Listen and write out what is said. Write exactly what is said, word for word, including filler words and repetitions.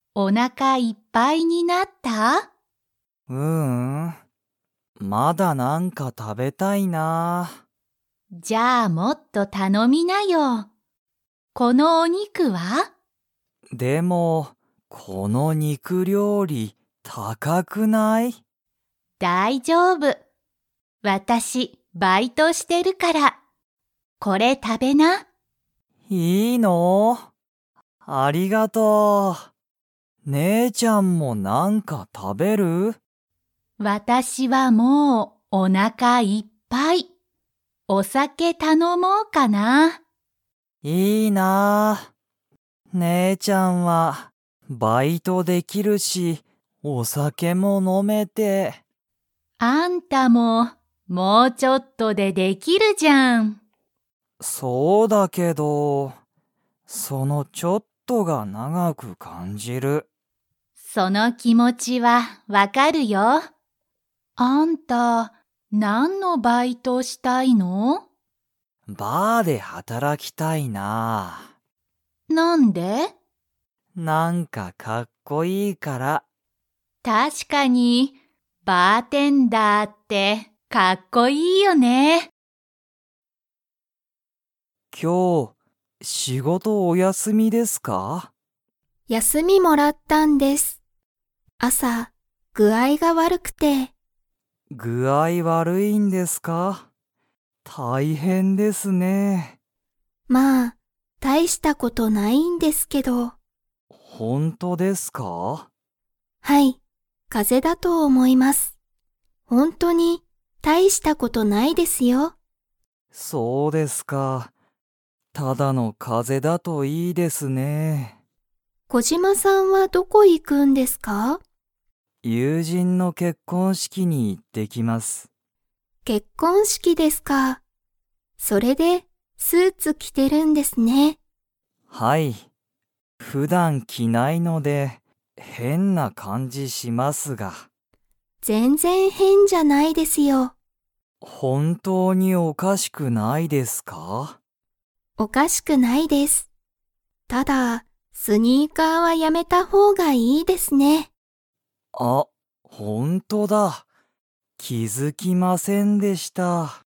お腹いっぱいになった？ うーん、まだなんか食べたいな。 じゃあもっと頼みなよ。このお肉は？ でも、この肉料理高くない？ 大丈夫。私、バイトしてるから。これ食べな。 いいの？ありがとう。姉ちゃんもなんか食べる？ 私はもうお腹いっぱい。お酒頼もうかな。 いいな。姉ちゃんはバイトできるし、お酒も飲めて。 あんたももうちょっとでできるじゃん。 そうだけど、そのちょっとが長く感じる。 その気持ちはわかるよ。あんた、何のバイトしたいの？ バーで働きたいな。 なんで？ なんかかっこいいから。 確かに、バーテンダーってかっこいいよね。 今日、仕事お休みですか？ 休みもらったんです。朝、具合が悪くて。 具合悪いんですか？大変ですね。 まあ、大したことないんですけど。 本当ですか？ はい、風邪だと思います。本当に大したことないですよ。 そうですか。ただの風邪だといいですね。 小島さんはどこ行くんですか？ 友人の結婚式に行ってきます。 結婚式ですか。それでスーツ着てるんですね。 はい。普段着ないので変な感じしますが。 全然変じゃないですよ。 本当におかしくないですか？ おかしくないです。ただ、スニーカーはやめた方がいいですね。 あ、本当だ。気づきませんでした。